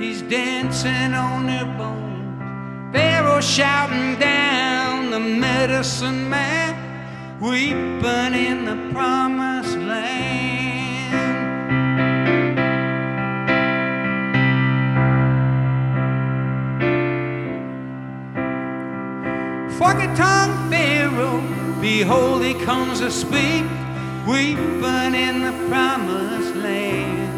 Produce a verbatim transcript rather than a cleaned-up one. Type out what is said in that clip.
he's dancing on their bones. Pharaoh shouting down the medicine man, weeping in the promised land. Forky-tongued Pharaoh, behold, he comes to speak, weeping in the promised land.